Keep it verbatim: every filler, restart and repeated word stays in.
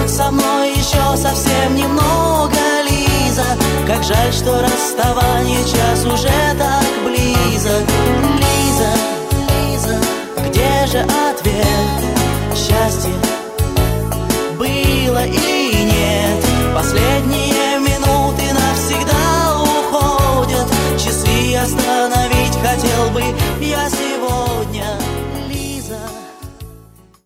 со мной еще совсем немного, Лиза. Как жаль, что расставание час уже так близок, Лиза.